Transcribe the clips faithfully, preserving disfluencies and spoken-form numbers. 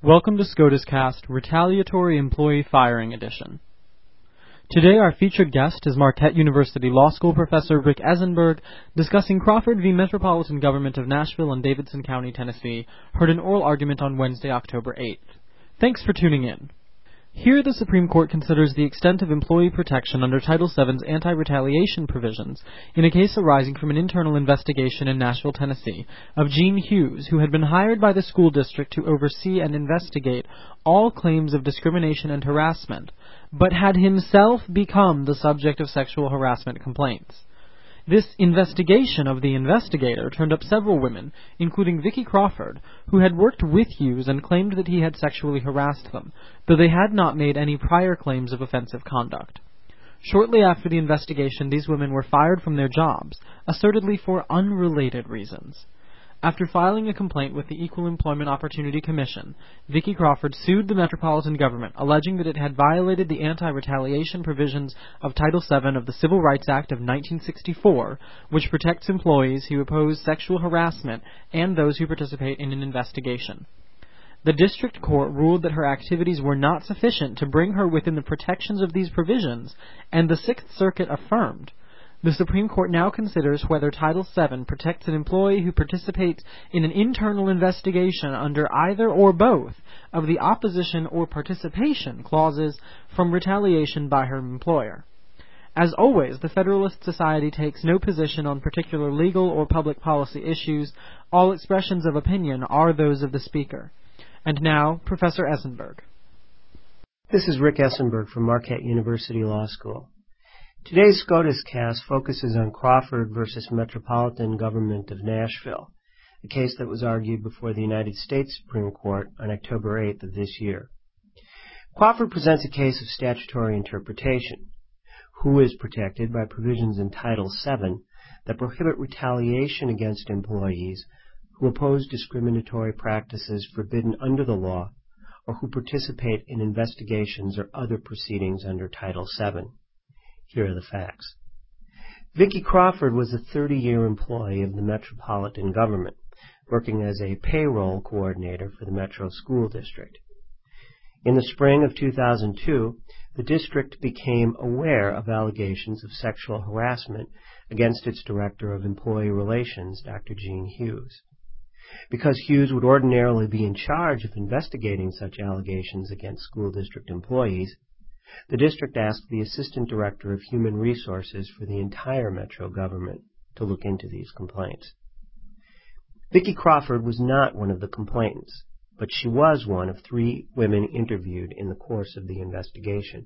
Welcome to SCOTUS Cast, Retaliatory Employee Firing Edition. Today our featured guest is Marquette University Law School Professor Rick Esenberg, discussing Crawford v. Metropolitan Government of Nashville and Davidson County, Tennessee, heard an oral argument on Wednesday, October eighth. Thanks for tuning in. Here the Supreme Court considers the extent of employee protection under Title seven's anti-retaliation provisions in a case arising from an internal investigation in Nashville, Tennessee, of Gene Hughes, who had been hired by the school district to oversee and investigate all claims of discrimination and harassment, but had himself become the subject of sexual harassment complaints. This investigation of the investigator turned up several women, including Vicki Crawford, who had worked with Hughes and claimed that he had sexually harassed them, though they had not made any prior claims of offensive conduct. Shortly after the investigation, these women were fired from their jobs, assertedly for unrelated reasons. After filing a complaint with the Equal Employment Opportunity Commission, Vicki Crawford sued the Metropolitan Government, alleging that it had violated the anti-retaliation provisions of Title seven of the Civil Rights Act of nineteen sixty-four, which protects employees who oppose sexual harassment and those who participate in an investigation. The district court ruled that her activities were not sufficient to bring her within the protections of these provisions, and the Sixth Circuit affirmed. The Supreme Court now considers whether Title seven protects an employee who participates in an internal investigation under either or both of the opposition or participation clauses from retaliation by her employer. As always, the Federalist Society takes no position on particular legal or public policy issues. All expressions of opinion are those of the speaker. And now, Professor Esenberg. This is Rick Esenberg from Marquette University Law School. Today's SCOTUS Cast focuses on Crawford versus Metropolitan Government of Nashville, a case that was argued before the United States Supreme Court on October eighth of this year. Crawford presents a case of statutory interpretation. Who is protected by provisions in Title seven that prohibit retaliation against employees who oppose discriminatory practices forbidden under the law or who participate in investigations or other proceedings under Title seven. Here are the facts. Vicki Crawford was a thirty-year employee of the Metropolitan Government, working as a payroll coordinator for the Metro School District. In the spring of two thousand two, the district became aware of allegations of sexual harassment against its Director of Employee Relations, Doctor Gene Hughes. Because Hughes would ordinarily be in charge of investigating such allegations against school district employees, the district asked the Assistant Director of Human Resources for the entire Metro government to look into these complaints. Vicki Crawford was not one of the complainants, but she was one of three women interviewed in the course of the investigation.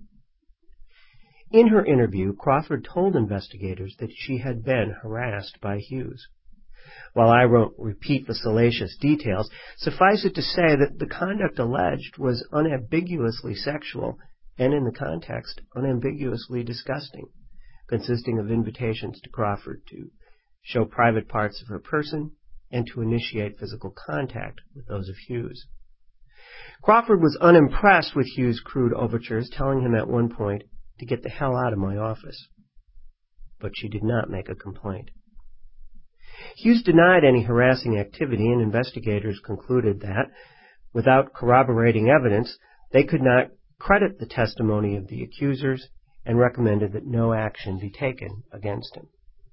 In her interview, Crawford told investigators that she had been harassed by Hughes. While I won't repeat the salacious details, suffice it to say that the conduct alleged was unambiguously sexual and in the context unambiguously disgusting, consisting of invitations to Crawford to show private parts of her person and to initiate physical contact with those of Hughes. Crawford was unimpressed with Hughes' crude overtures, telling him at one point to get the hell out of my office. But she did not make a complaint. Hughes denied any harassing activity, and investigators concluded that, without corroborating evidence, they could not credit the testimony of the accusers and recommended that no action be taken against him.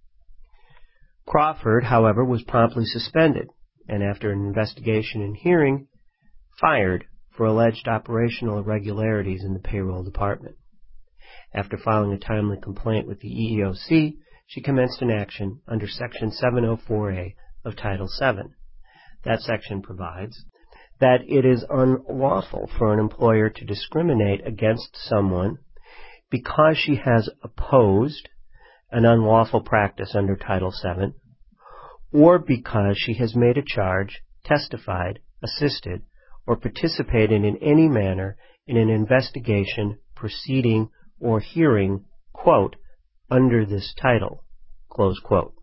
Crawford, however, was promptly suspended and, after an investigation and hearing, fired for alleged operational irregularities in the payroll department. After filing a timely complaint with the E E O C, she commenced an action under Section seven oh four A of Title seven. That section provides that it is unlawful for an employer to discriminate against someone because she has opposed an unlawful practice under Title seven, or because she has made a charge, testified, assisted, or participated in any manner in an investigation, proceeding, or hearing, quote, under this title, close quote.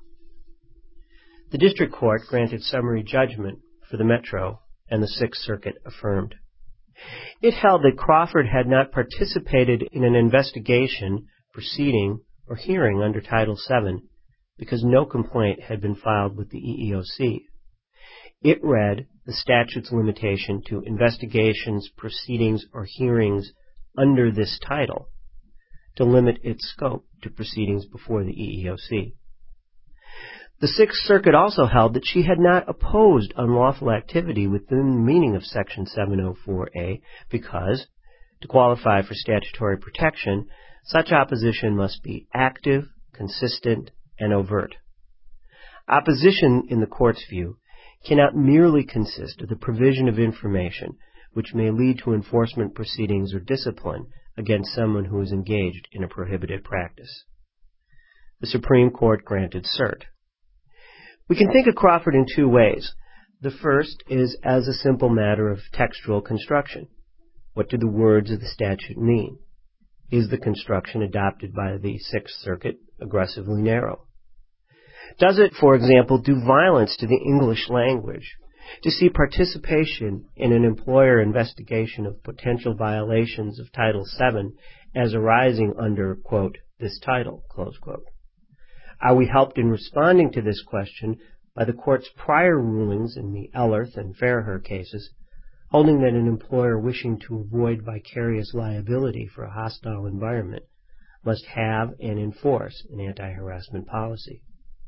The district court granted summary judgment for the Metro, and the Sixth Circuit affirmed. It held that Crawford had not participated in an investigation, proceeding, or hearing under Title seven because no complaint had been filed with the E E O C. It read the statute's limitation to investigations, proceedings, or hearings under this title to limit its scope to proceedings before the E E O C. The Sixth Circuit also held that she had not opposed unlawful activity within the meaning of Section seven oh four A because, to qualify for statutory protection, such opposition must be active, consistent, and overt. Opposition, in the Court's view, cannot merely consist of the provision of information which may lead to enforcement proceedings or discipline against someone who is engaged in a prohibited practice. The Supreme Court granted cert. We can think of Crawford in two ways. The first is as a simple matter of textual construction. What do the words of the statute mean? Is the construction adopted by the Sixth Circuit aggressively narrow? Does it, for example, do violence to the English language to see participation in an employer investigation of potential violations of Title seven as arising under, quote, this title, close quote? Are we helped in responding to this question by the Court's prior rulings in the Ellerth and Farragher cases, holding that an employer wishing to avoid vicarious liability for a hostile environment must have and enforce an anti-harassment policy?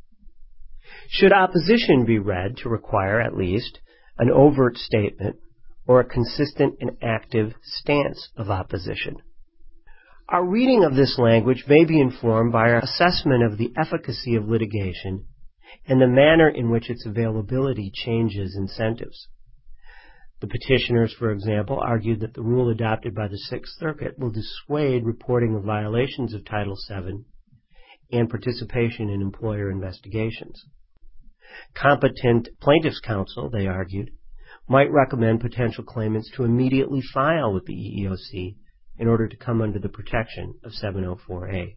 Should opposition be read to require at least an overt statement or a consistent and active stance of opposition? Our reading of this language may be informed by our assessment of the efficacy of litigation and the manner in which its availability changes incentives. The petitioners, for example, argued that the rule adopted by the Sixth Circuit will dissuade reporting of violations of Title seven and participation in employer investigations. Competent plaintiffs' counsel, they argued, might recommend potential claimants to immediately file with the E E O C in order to come under the protection of seven oh four A.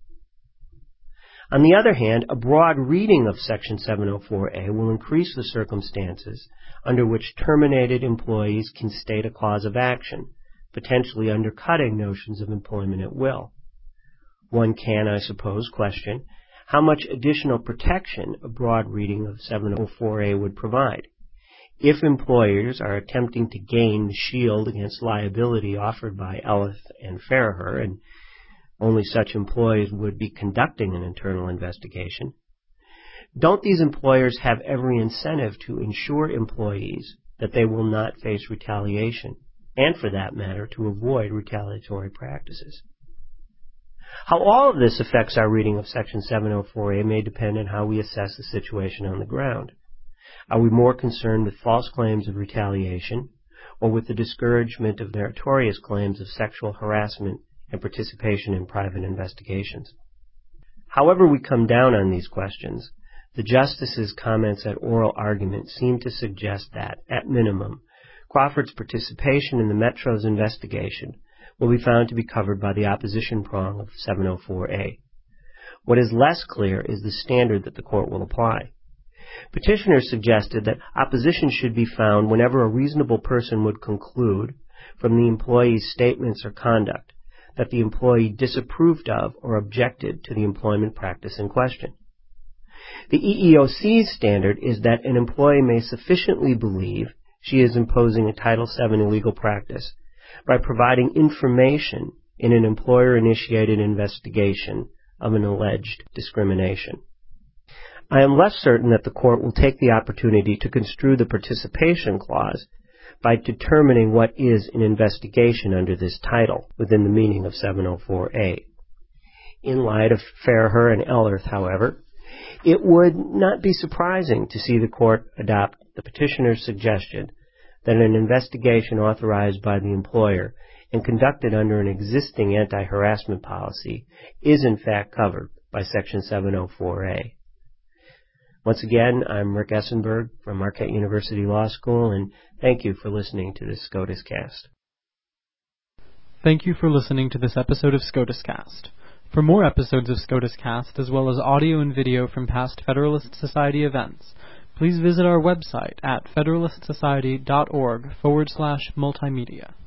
On the other hand, a broad reading of Section seven oh four A will increase the circumstances under which terminated employees can state a cause of action, potentially undercutting notions of employment at will. One can, I suppose, question how much additional protection a broad reading of seven oh four A would provide. If employers are attempting to gain the shield against liability offered by Ellerth and Farragher, and only such employees would be conducting an internal investigation, don't these employers have every incentive to ensure employees that they will not face retaliation, and for that matter, to avoid retaliatory practices? How all of this affects our reading of Section seven oh four A may depend on how we assess the situation on the ground. Are we more concerned with false claims of retaliation or with the discouragement of meritorious claims of sexual harassment and participation in private investigations? However we come down on these questions, the Justice's comments at oral argument seem to suggest that, at minimum, Crawford's participation in the Metro's investigation will be found to be covered by the opposition prong of seven oh four A. What is less clear is the standard that the Court will apply. Petitioners suggested that opposition should be found whenever a reasonable person would conclude from the employee's statements or conduct that the employee disapproved of or objected to the employment practice in question. The E E O C's standard is that an employee may sufficiently believe she is imposing a Title seven illegal practice by providing information in an employer-initiated investigation of an alleged discrimination. I am less certain that the Court will take the opportunity to construe the participation clause by determining what is an investigation under this title within the meaning of seven oh four A. In light of Farragher and Ellerth, however, it would not be surprising to see the Court adopt the petitioner's suggestion that an investigation authorized by the employer and conducted under an existing anti-harassment policy is in fact covered by Section seven oh four A. Once again, I'm Rick Essenberg from Marquette University Law School, and thank you for listening to this SCOTUS Cast. Thank you for listening to this episode of SCOTUS Cast. For more episodes of SCOTUS Cast, as well as audio and video from past Federalist Society events, please visit our website at federalistsociety.org forward slash multimedia.